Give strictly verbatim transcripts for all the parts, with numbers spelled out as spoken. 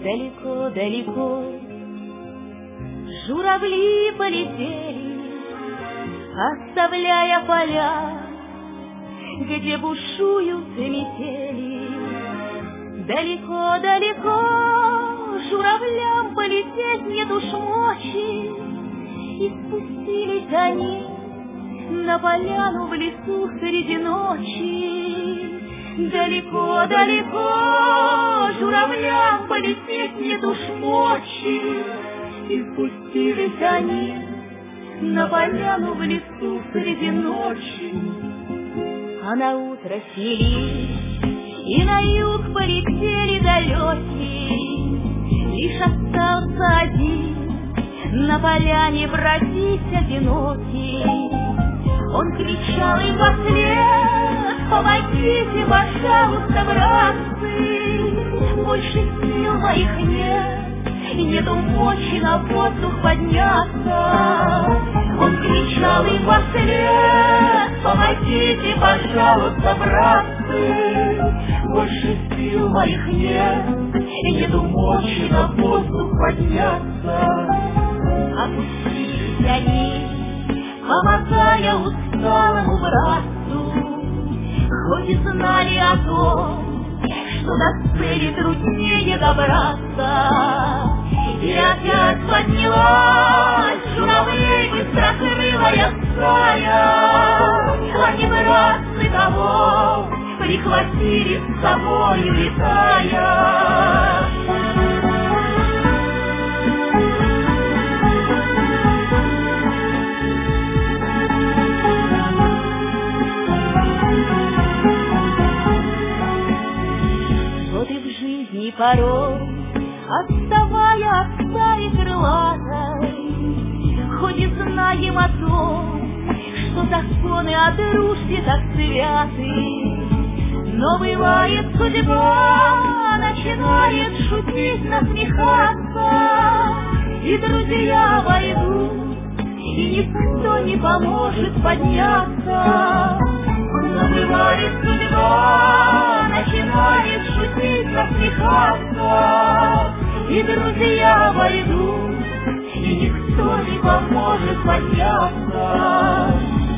Далеко-далеко журавли полетели, оставляя поля, где бушуют метели. Далеко-далеко журавлям полететь нет уж мочи, и спустились они на поляну в лесу среди ночи. Далеко-далеко журавлям полететь нет уж мочи, и спустились они на поляну в лесу среди ночи. А на утро селись, и на юг полетели далекие, лишь остался один на поляне бродить одинокий. Он кричал им вослед: помогите, пожалуйста, братцы, больше сил моих нет, и нету мочи на воздух подняться. Он кричал им вослед: помогите, пожалуйста, братцы, больше сил моих нет, и нету мочи на воздух подняться. Опустились они, помогая усталому брату, хоть и знали о том, что до цели труднее добраться. И опять поднялась журавлей быстрокрылая стая. Они, братцы, того прихватили с собою летая. Вот и в жизни порой, отставая от стаи крылатой, хоть и знаем о том, что законы о дружбе так святы, но бывает судьба начинает шутить, насмехаться, и друзья войдут, и никто не поможет подняться. Но бывает судьба начинает шутить, насмехаться, и друзья войдут, и никто не поможет подняться.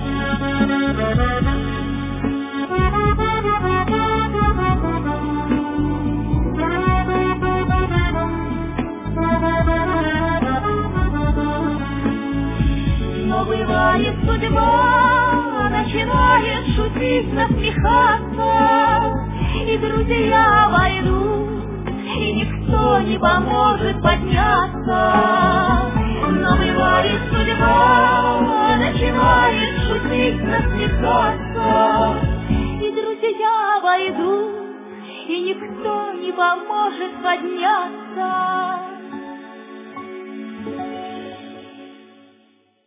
Но бывает судьба начинает шутить, насмехаться, и друзья войдут, и никто не поможет подняться. Но бывает судьба начинает шутить, насмехаться, и друзья войдут, и никто не поможет подняться.